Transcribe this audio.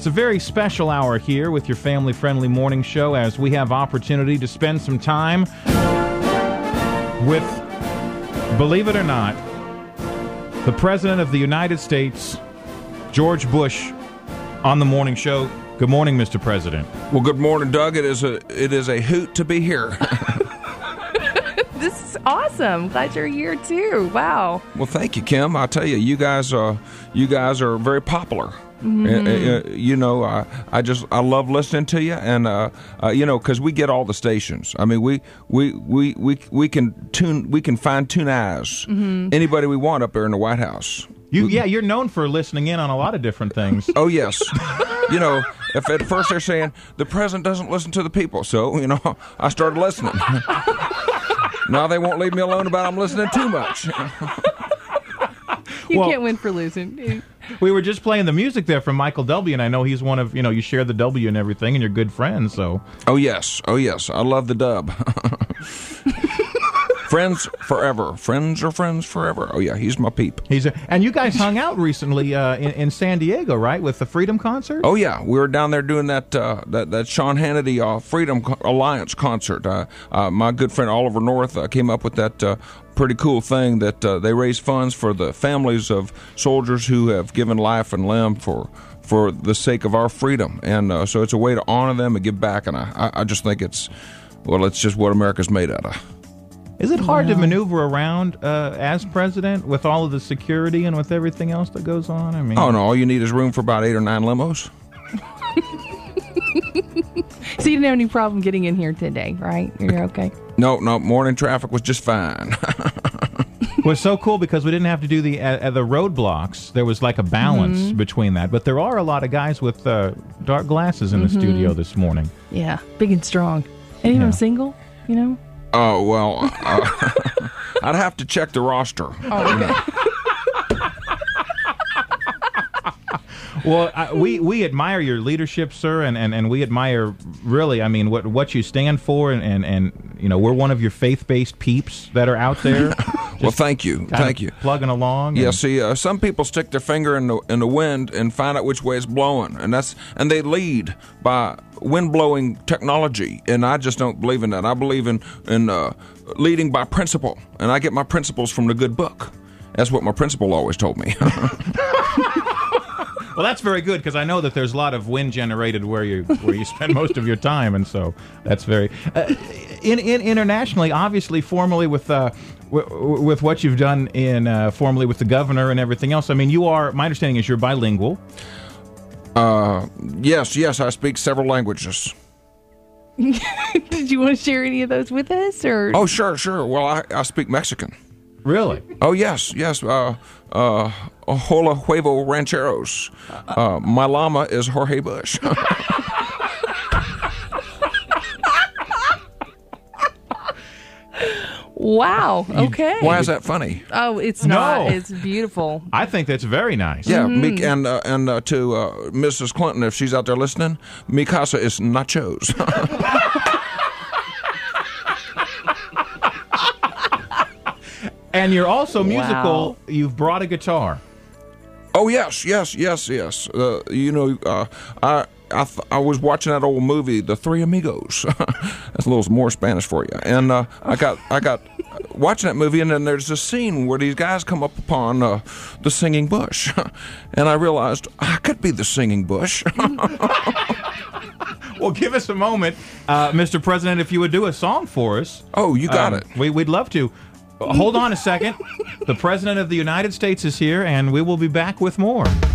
It's a very special hour here with your family-friendly morning show as we have opportunity to spend some time with, believe it or not, the President of the United States, George Bush, on the morning show. Good morning, Mr. President. Well, good morning, Doug. It is a hoot to be here. This is awesome. Glad you're here too. Wow. Well, thank you, Kim. I tell you, you guys are very popular. Mm-hmm. I love listening to you, and because we get all the stations. I mean, we can fine tune eyes anybody we want up there in the White House. You're known for listening in on a lot of different things. Oh, yes. If at first they're saying the president doesn't listen to the people, so, I started listening. Now they won't leave me alone about I'm listening too much. You can't win for losing. We were just playing the music there from Michael W., and I know he's one of, you share the W and everything, and you're good friends, so. Oh, yes. I love the dub. Friends forever. Friends are friends forever. Oh, yeah, he's my peep. And you guys hung out recently in San Diego, right, with the Freedom Concert? Oh, yeah. We were down there doing that Sean Hannity Freedom Alliance concert. My good friend Oliver North came up with that pretty cool thing that they raise funds for the families of soldiers who have given life and limb for the sake of our freedom. And so it's a way to honor them and give back. And I just think it's just what America's made out of. Is it hard to maneuver around as president with all of the security and with everything else that goes on? I mean, oh no, all you need is room for about 8 or 9 limos. So you didn't have any problem getting in here today, right? You're okay? No, morning traffic was just fine. It was so cool because we didn't have to do the roadblocks. There was like a balance between that. But there are a lot of guys with dark glasses in the studio this morning. Yeah, big and strong. Any of them single, Oh, well, I'd have to check the roster. Oh, okay. Well, we admire your leadership, sir, and we admire, really, I mean, what you stand for, and we're one of your faith-based peeps that are out there. Well, thank you. Plugging along. Yeah, see, some people stick their finger in the wind and find out which way it's blowing, and they lead by wind-blowing technology, and I just don't believe in that. I believe in leading by principle, and I get my principles from the good book. That's what my principal always told me. Well, that's very good because I know that there's a lot of wind generated where you spend most of your time, and so that's very internationally, obviously, formally with what you've done in formally with the governor and everything else. I mean, my understanding is you're bilingual. Yes, I speak several languages. Did you want to share any of those with us, or? Oh, sure. Well, I speak Mexican. Really? Oh, yes. Hola huevo rancheros. My llama is Jorge Bush. Wow. Okay. Why is that funny? Oh, it's not. It's beautiful. I think that's very nice. Yeah, and to Mrs. Clinton, if she's out there listening, mi casa is nachos. And you're also musical. Wow. You've brought a guitar. Oh, yes. I was watching that old movie, The Three Amigos. That's a little more Spanish for you. And I got watching that movie, and then there's this scene where these guys come up upon the singing bush. And I realized I could be the singing bush. Well, give us a moment, Mr. President, if you would do a song for us. Oh, you got it. We'd love to. Hold on a second. The President of the United States is here, and we will be back with more.